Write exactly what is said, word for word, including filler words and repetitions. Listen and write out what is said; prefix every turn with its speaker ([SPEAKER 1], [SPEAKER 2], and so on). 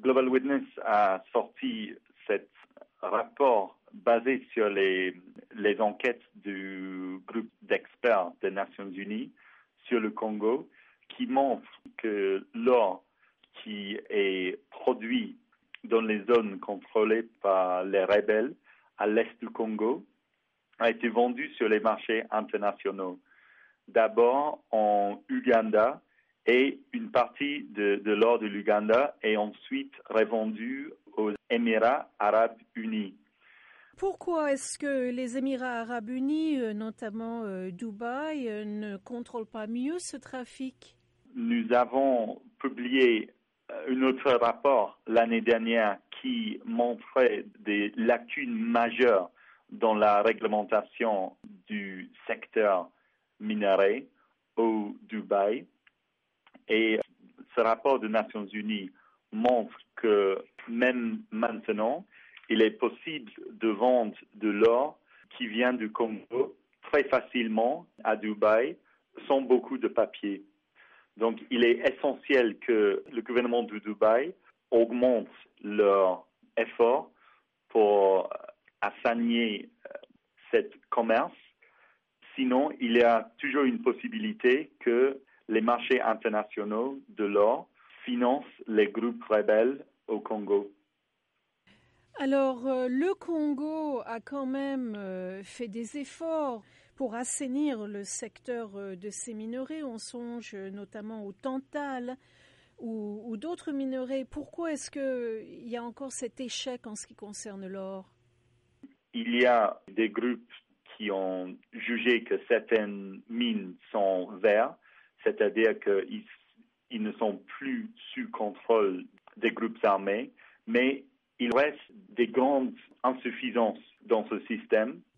[SPEAKER 1] Global Witness a sorti cet rapport basé sur les, les enquêtes du groupe d'experts des Nations Unies sur le Congo qui montre que l'or qui est produit dans les zones contrôlées par les rebelles à l'est du Congo a été vendu sur les marchés internationaux. D'abord en Ouganda et une partie de, de l'or de l'Ouganda est ensuite revendue aux Émirats arabes unis.
[SPEAKER 2] Pourquoi est-ce que les Émirats arabes unis, notamment euh, Dubaï, euh, ne contrôlent pas mieux ce trafic?
[SPEAKER 1] Nous avons publié un autre rapport l'année dernière qui montrait des lacunes majeures dans la réglementation du secteur minerai au Dubaï. Et ce rapport des Nations Unies montre que même maintenant, il est possible de vendre de l'or qui vient du Congo très facilement à Dubaï sans beaucoup de papier. Donc, il est essentiel que le gouvernement de Dubaï augmente leurs efforts pour assainir cet commerce. Sinon, il y a toujours une possibilité que les marchés internationaux de l'or financent les groupes rebelles au Congo.
[SPEAKER 2] Alors, euh, le Congo a quand même euh, fait des efforts pour assainir le secteur euh, de ces minerais. On songe euh, notamment au tantal ou, ou d'autres minerais. Pourquoi est-ce qu'il y a encore cet échec en ce qui concerne l'or?
[SPEAKER 1] Il y a des groupes qui ont jugé que certaines mines sont vertes, c'est-à-dire qu'ils ils ne sont plus sous contrôle des groupes armés, mais il reste des grandes insuffisances dans ce système